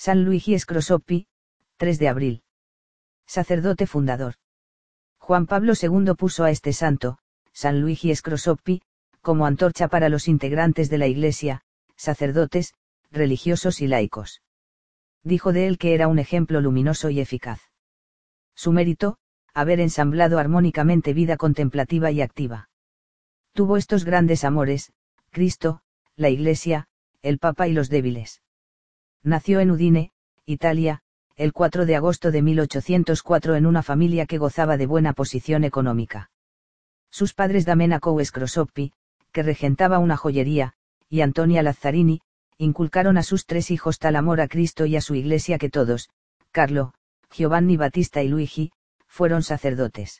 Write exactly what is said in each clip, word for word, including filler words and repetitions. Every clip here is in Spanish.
San Luigi Scrosoppi, tres de abril. Sacerdote fundador. Juan Pablo segundo puso a este santo, San Luigi Scrosoppi, como antorcha para los integrantes de la Iglesia, sacerdotes, religiosos y laicos. Dijo de él que era un ejemplo luminoso y eficaz. Su mérito, haber ensamblado armónicamente vida contemplativa y activa. Tuvo estos grandes amores, Cristo, la Iglesia, el Papa y los débiles. Nació en Udine, Italia, el cuatro de agosto de mil ochocientos cuatro en una familia que gozaba de buena posición económica. Sus padres Domenico Scrosoppi, que regentaba una joyería, y Antonia Lazzarini, inculcaron a sus tres hijos tal amor a Cristo y a su Iglesia que todos, Carlo, Giovanni Battista y Luigi, fueron sacerdotes.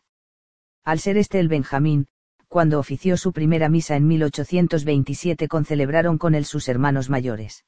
Al ser este el Benjamín, cuando ofició su primera misa en mil ochocientos veintisiete concelebraron con él sus hermanos mayores.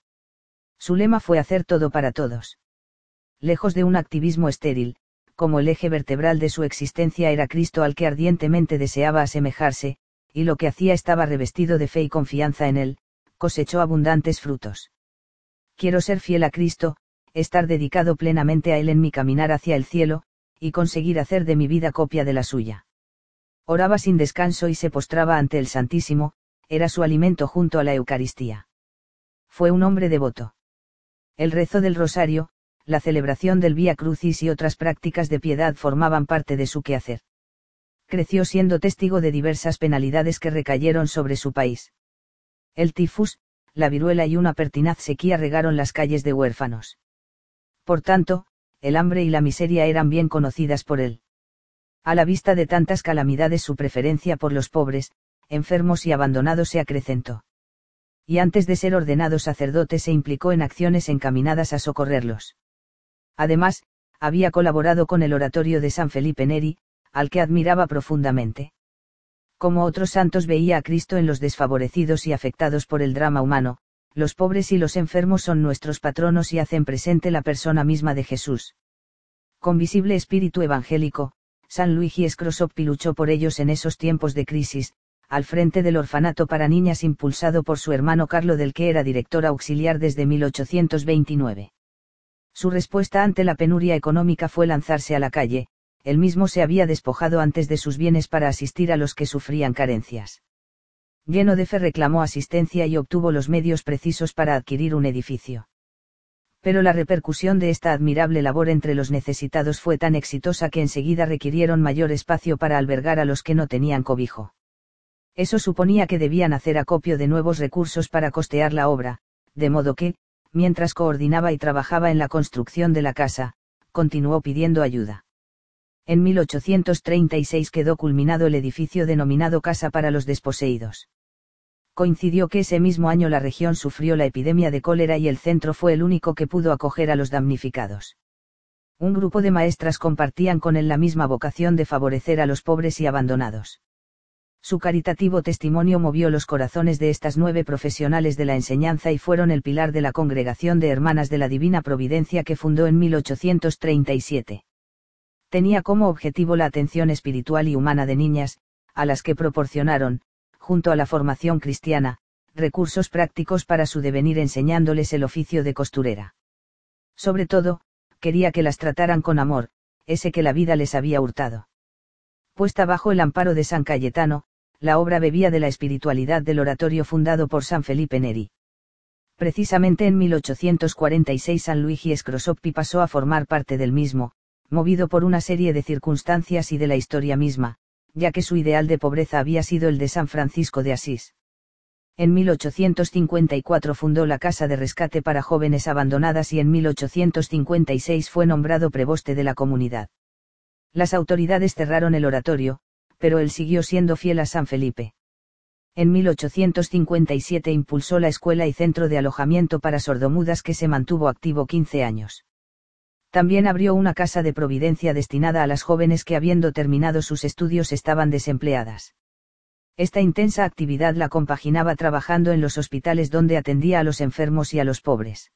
Su lema fue hacer todo para todos. Lejos de un activismo estéril, como el eje vertebral de su existencia era Cristo al que ardientemente deseaba asemejarse, y lo que hacía estaba revestido de fe y confianza en él, cosechó abundantes frutos. Quiero ser fiel a Cristo, estar dedicado plenamente a Él en mi caminar hacia el cielo, y conseguir hacer de mi vida copia de la suya. Oraba sin descanso y se postraba ante el Santísimo, era su alimento junto a la Eucaristía. Fue un hombre devoto. El rezo del rosario, la celebración del Vía Crucis y otras prácticas de piedad formaban parte de su quehacer. Creció siendo testigo de diversas penalidades que recayeron sobre su país. El tifus, la viruela y una pertinaz sequía regaron las calles de huérfanos. Por tanto, el hambre y la miseria eran bien conocidas por él. A la vista de tantas calamidades su preferencia por los pobres, enfermos y abandonados se acrecentó. Y antes de ser ordenado sacerdote se implicó en acciones encaminadas a socorrerlos. Además, había colaborado con el oratorio de San Felipe Neri, al que admiraba profundamente. Como otros santos veía a Cristo en los desfavorecidos y afectados por el drama humano, los pobres y los enfermos son nuestros patronos y hacen presente la persona misma de Jesús. Con visible espíritu evangélico, San Luigi Scrosoppi luchó por ellos en esos tiempos de crisis, al frente del orfanato para niñas impulsado por su hermano Carlo del que era director auxiliar desde mil ochocientos veintinueve. Su respuesta ante la penuria económica fue lanzarse a la calle, él mismo se había despojado antes de sus bienes para asistir a los que sufrían carencias. Lleno de fe reclamó asistencia y obtuvo los medios precisos para adquirir un edificio. Pero la repercusión de esta admirable labor entre los necesitados fue tan exitosa que enseguida requirieron mayor espacio para albergar a los que no tenían cobijo. Eso suponía que debían hacer acopio de nuevos recursos para costear la obra, de modo que, mientras coordinaba y trabajaba en la construcción de la casa, continuó pidiendo ayuda. En mil ochocientos treinta y seis quedó culminado el edificio denominado Casa para los Desposeídos. Coincidió que ese mismo año la región sufrió la epidemia de cólera y el centro fue el único que pudo acoger a los damnificados. Un grupo de maestras compartían con él la misma vocación de favorecer a los pobres y abandonados. Su caritativo testimonio movió los corazones de estas nueve profesionales de la enseñanza y fueron el pilar de la Congregación de Hermanas de la Divina Providencia que fundó en mil ochocientos treinta y siete. Tenía como objetivo la atención espiritual y humana de niñas, a las que proporcionaron, junto a la formación cristiana, recursos prácticos para su devenir enseñándoles el oficio de costurera. Sobre todo, quería que las trataran con amor, ese que la vida les había hurtado. Puesta bajo el amparo de San Cayetano, la obra bebía de la espiritualidad del oratorio fundado por San Felipe Neri. Precisamente en mil ochocientos cuarenta y seis San Luigi Scrosoppi pasó a formar parte del mismo, movido por una serie de circunstancias y de la historia misma, ya que su ideal de pobreza había sido el de San Francisco de Asís. En mil ochocientos cincuenta y cuatro fundó la Casa de Rescate para Jóvenes Abandonadas y en mil ochocientos cincuenta y seis fue nombrado preboste de la comunidad. Las autoridades cerraron el oratorio, pero él siguió siendo fiel a San Felipe. En mil ochocientos cincuenta y siete impulsó la escuela y centro de alojamiento para sordomudas que se mantuvo activo quince años. También abrió una casa de providencia destinada a las jóvenes que habiendo terminado sus estudios estaban desempleadas. Esta intensa actividad la compaginaba trabajando en los hospitales donde atendía a los enfermos y a los pobres.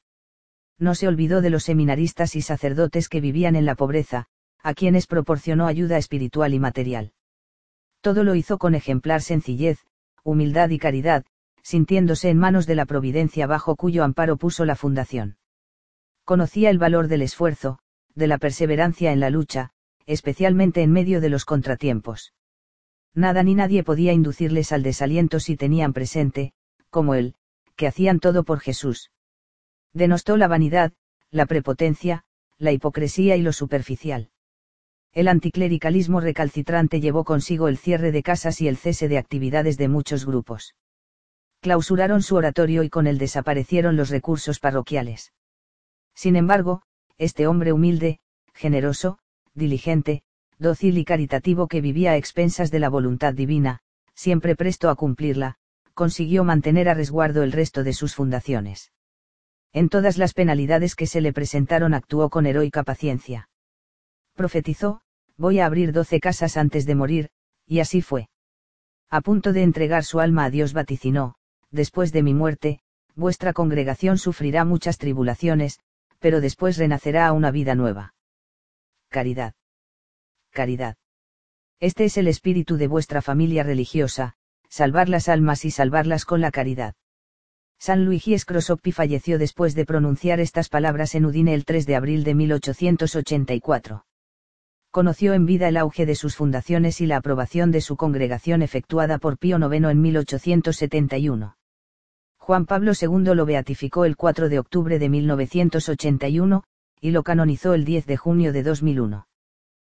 No se olvidó de los seminaristas y sacerdotes que vivían en la pobreza, a quienes proporcionó ayuda espiritual y material. Todo lo hizo con ejemplar sencillez, humildad y caridad, sintiéndose en manos de la providencia bajo cuyo amparo puso la fundación. Conocía el valor del esfuerzo, de la perseverancia en la lucha, especialmente en medio de los contratiempos. Nada ni nadie podía inducirles al desaliento si tenían presente, como él, que hacían todo por Jesús. Denostó la vanidad, la prepotencia, la hipocresía y lo superficial. El anticlericalismo recalcitrante llevó consigo el cierre de casas y el cese de actividades de muchos grupos. Clausuraron su oratorio y con él desaparecieron los recursos parroquiales. Sin embargo, este hombre humilde, generoso, diligente, dócil y caritativo que vivía a expensas de la voluntad divina, siempre presto a cumplirla, consiguió mantener a resguardo el resto de sus fundaciones. En todas las penalidades que se le presentaron actuó con heroica paciencia. Profetizó: voy a abrir doce casas antes de morir, y así fue. A punto de entregar su alma a Dios vaticinó: después de mi muerte, vuestra congregación sufrirá muchas tribulaciones, pero después renacerá a una vida nueva. Caridad. Caridad. Este es el espíritu de vuestra familia religiosa, salvar las almas y salvarlas con la caridad. San Luigi Scrosoppi falleció después de pronunciar estas palabras en Udine el tres de abril de mil ochocientos ochenta y cuatro. Conoció en vida el auge de sus fundaciones y la aprobación de su congregación efectuada por Pío noveno en mil ochocientos setenta y uno. Juan Pablo segundo lo beatificó el cuatro de octubre de mil novecientos ochenta y uno, y lo canonizó el diez de junio de dos mil uno.